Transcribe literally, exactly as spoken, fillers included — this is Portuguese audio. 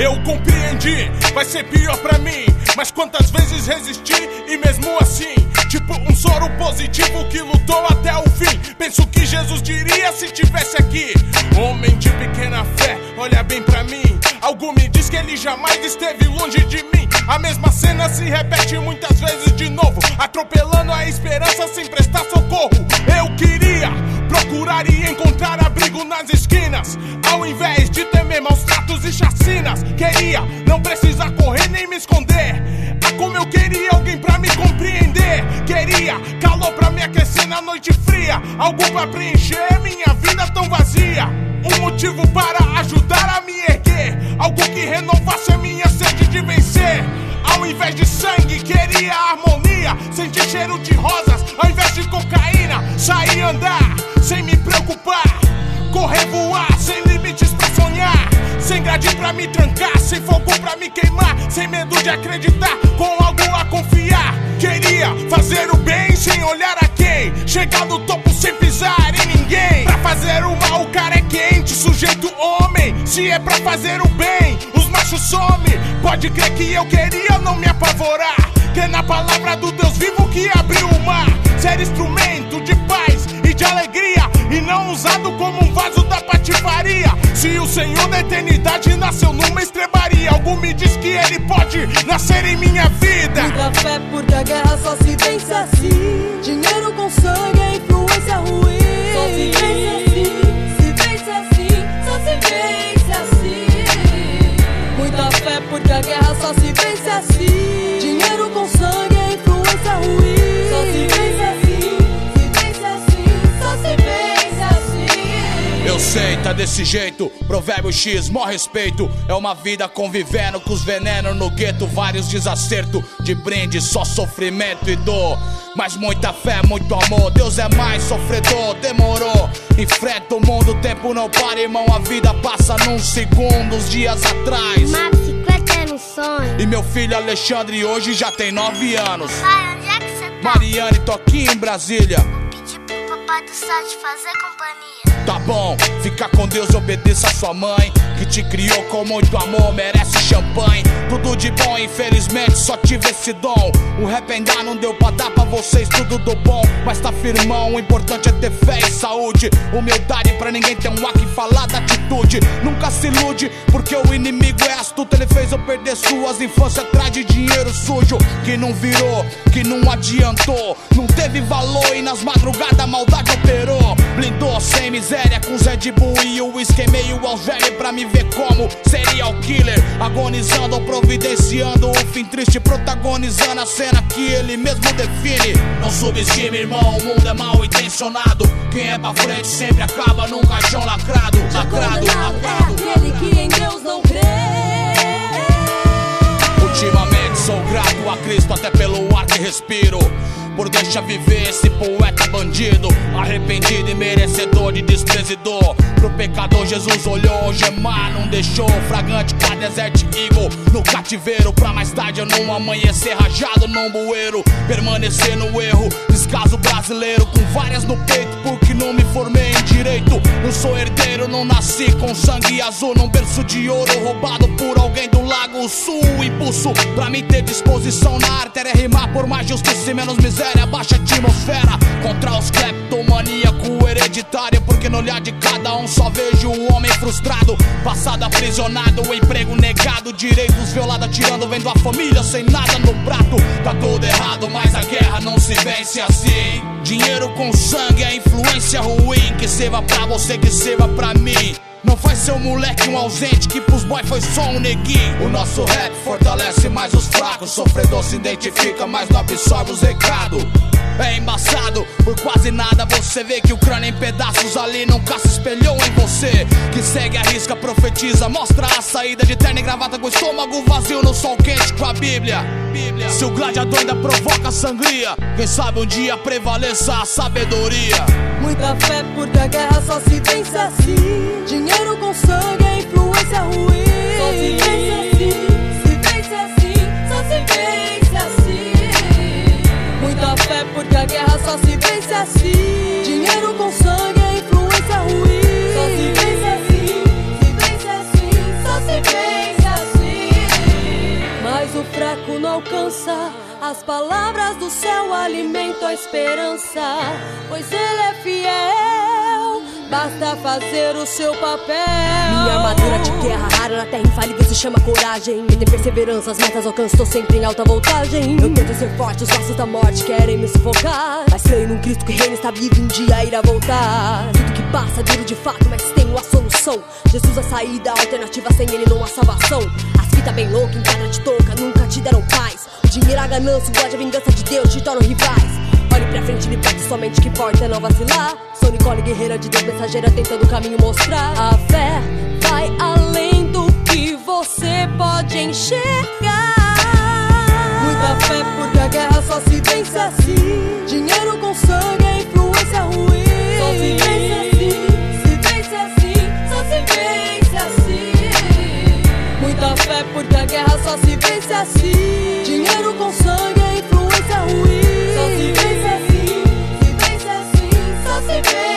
Eu compreendi, vai ser pior pra mim, mas quantas vezes resisti e mesmo assim, tipo um soro positivo que lutou até o fim. Penso que Jesus diria se tivesse aqui. Homem de pequena fé, olha bem pra mim. Algo me diz que ele jamais esteve longe de mim. A mesma cena se repete muitas vezes de novo, atropelando a esperança sem prestar socorro. Eu queria procurar e encontrar abrigo nas esquinas, ao invés de temer maus tratos e chacinas. Queria não precisar correr nem me esconder. Ah, como eu queria alguém pra me compreender. Queria calor pra me aquecer na noite fria, algo pra preencher minha vida tão vazia. Um motivo para ajudar a me erguer, algo que renovasse a minha sede de vencer. Ao invés de sangue, queria harmonia, sentir cheiro de rosas ao invés de cocaína. Sair andar, sem me preocupar, correr, voar, sem limites pra sonhar. Sem grade pra me trancar, sem fogo pra me queimar, sem medo de acreditar, com algo a confiar. Queria fazer o bem sem olhar a quem, chegar no topo sem pisar em ninguém. Pra fazer o mal o cara é quente, sujeito homem. Se é pra fazer o bem, os machos somem. Pode crer que eu queria não me apavorar, crer na palavra do Deus vivo que abriu o mar. Ser instrumento de paz e de alegria, e não usado como um vaso da patifaria. Se o Senhor da eternidade nasceu numa estrebaria, algo me diz que ele pode nascer em minha vida. Muita fé porque a guerra só se vence assim. Dinheiro com sangue é influência ruim. Só se vence assim, se vence assim, só se vence assim. Muita fé porque a guerra só se vence assim. Dinheiro com sangue é influência ruim. Só se vence assim, se vence assim, só se vence assim. Eu sei, tá desse jeito, provérbio X, mó respeito. É uma vida convivendo com os venenos no gueto. Vários desacertos, de brinde, só sofrimento e dor. Mas muita fé, muito amor, Deus é mais sofredor. Demorou, enfrenta o mundo, o tempo não para, irmão. A vida passa num segundo, uns dias atrás. Uma bicicleta era um sonho. E meu filho Alexandre hoje já tem nove anos. Pai, onde é que você tá? Mariane, tô aqui em Brasília. Pedi pro papai do céu te fazer companhia. Tá bom, fica com Deus e obedeça a sua mãe, que te criou com muito amor, merece champanhe. Tudo de bom, infelizmente só tive esse dom. O rap ainda não deu pra dar pra vocês tudo do bom, mas tá firmão, o importante é ter fé e saúde. Humildade pra ninguém ter um ar que falar da atitude. Nunca se ilude, porque o inimigo é astuto. Ele fez eu perder suas infâncias atrás de dinheiro sujo, que não virou, que não adiantou, não teve valor e nas madrugadas a maldade operou. Blindou sem miséria com Red Bull e o whisky meio aos velhos pra me ver como serial killer, agonizando ou providenciando o fim triste, protagonizando a cena que ele mesmo define. Não subestime, irmão, o mundo é mal intencionado. Quem é pra frente sempre acaba num caixão lacrado. Lacrado, lacrado. É aquele que em Deus não crê. Ultimamente sou grato a Cristo até pelo ar que respiro, por deixar viver esse poeta bandido, arrependido e merecedor de desprezo e dor. Pro pecador Jesus olhou, gemar não deixou, fragante com a Desert Eagle no cativeiro, pra mais tarde eu não amanhecer rajado num bueiro, permanecer no erro, descaso brasileiro com várias no peito, porque não me formei em direito. Não sou herdeiro, não nasci com sangue azul num berço de ouro roubado por alguém do Lago Sul. Impulso pra mim ter disposição na artéria, rimar por mais justiça e menos miséria, baixa atmosfera contra os cleptomaníaco hereditário, porque no olhar de cada um só vejo o homem frustrado, passado aprisionado, o emprego negado, direitos violados, atirando, vendo a família sem nada no prato. Tá tudo errado, mas a guerra não se vence assim. Dinheiro com sangue é influência ruim, que serva pra você, que serva pra mim. Não faz seu moleque um ausente, que pros boy foi só um neguinho. O nosso rap fortalece mais os fracos, sofredor se identifica, mas não absorve os recados. É embaçado, por quase nada você vê que o crânio em pedaços ali nunca se espelhou em você. Que segue a risca, profetiza, mostra a saída de terno e gravata com o estômago vazio no sol quente com a Bíblia. Bíblia. Se o gladiador ainda provoca sangria, quem sabe um dia prevaleça a sabedoria. Muita fé porque a guerra só se vence assim. Dinheiro com sangue é influência ruim. Só se vence assim, se vence assim, só se vence assim. Muita fé porque a guerra só se vence assim. Dinheiro com sangue é influência ruim. Só se vence assim, se vence assim, só se vence assim. tempo não alcança. As palavras do céu alimentam a esperança, pois Ele é fiel, basta fazer o seu papel. Minha armadura de guerra rara na terra infalível se chama coragem. Me tem perseverança, as metas alcanço, tô sempre em alta voltagem. Eu tento ser forte, os laços da morte querem me sufocar, mas creio num Cristo que reina, está vivo e um dia irá voltar. Tudo que passa é duro de fato, mas tenho a solução. Jesus a saída, a alternativa, sem Ele não há salvação. As fitas bem loucas, em cada te toca, nunca te deram paz. O dinheiro, a ganância, o ódio, a vingança de Deus te tornam rivais. Olhe pra frente, liberte somente, que importa é não vacilar. Sou Nicole, guerreira de Deus, mensageira, tentando o caminho mostrar. A fé vai além do que você pode enxergar. Muita fé, porque a guerra só se vence assim. Dinheiro com sangue é influência ruim. Só se vence assim, se vence assim, só se vence assim. Muita fé, porque a guerra só se vence assim. Dinheiro com sangue é influência ruim. Só se vence assim, se vence assim, só se vence.